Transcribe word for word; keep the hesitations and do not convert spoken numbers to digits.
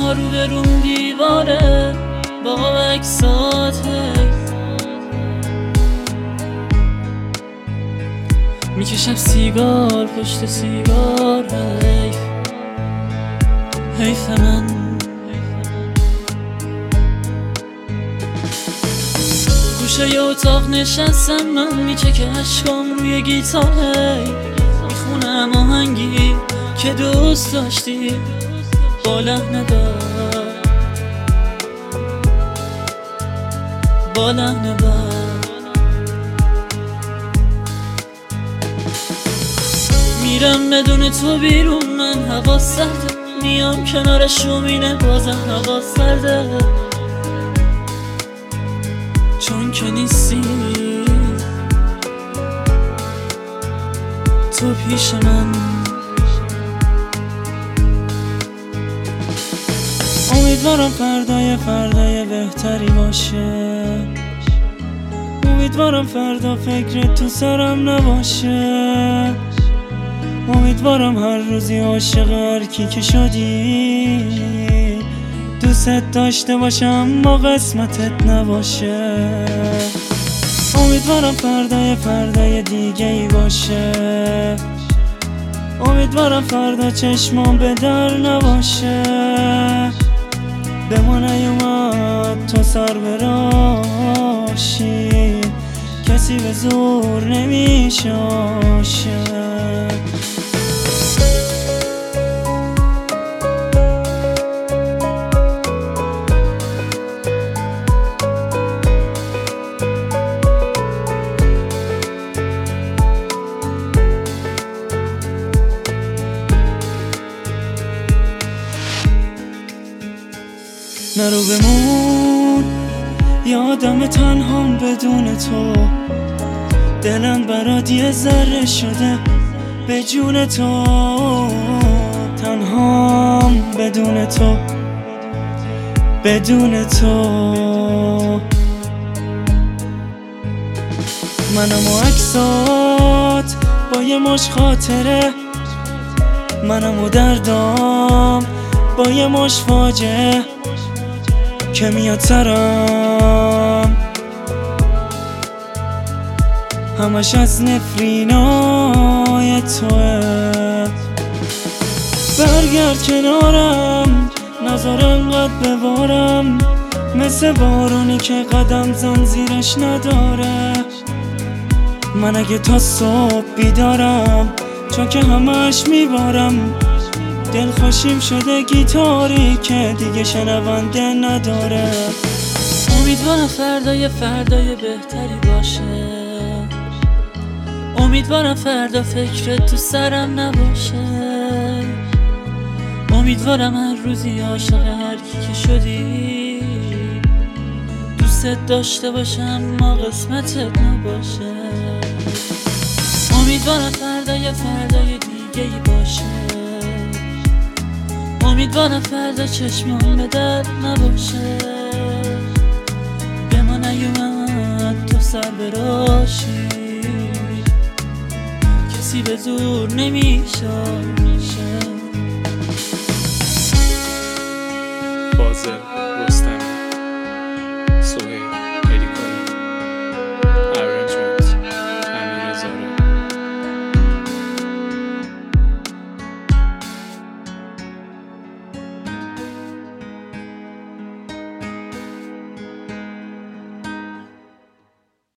تنها رو به روم دیواره با عکساته، میکشم سیگار پشت سیگار. حیف حیف من گوشه ی اتاق نشستم من، میچکه اشکام روی گیتار. میخونم آهنگی که دوست داشتی با لحن بد، با لحن بد. میرم بدون تو بیرون، من هوا سرده، میام کنار شومینه بازم هوا سرده. چون که نیستی تو پیش من. امیدوارم فردای فردای بهتری باشه، امیدوارم فردا فکرت تو سرم نباشه، امیدوارم هر روزی عاشق هر کی که شدی دوست داشته باشم اما قسمتت نباشه. امیدوارم فردای فردای دیگه ای باشه، امیدوارم فردا چشمام به در نباشه. به ما نیومد تو سر براشی، کسی به زور نمیشاشه. نرو بمون یادم تنهام بدون تو، دلم برات یه ذره شده به جون تو. تنهام بدون تو، بدون تو. منم و عکسات با یه مش خاطره، منم و دردام با یه مش فاجعه که میاد سرم. همش از نفرینای توه. برگرد کنارم نذار انقدر ببارم، مثل بارونی که قدم زن زیرش نداره. من اگه تا صبح بیدارم چون که همش میبارم، دل خوشیم شده گیتاری که دیگه شنونده نداره. امیدوارم فردای فردای بهتری باشه، امیدوارم فردا فکرت تو سرم نباشه، امیدوارم هر روزی عاشق هر کی که شدی دوستت داشته باشم ما قسمتت نباشه. امیدوارم فردای فردای دیگه ای باشه، امیدوارم فردا چشمام به در نباشه. به ما نیومد تو سر براشی، کسی به زور نمیشه. بازه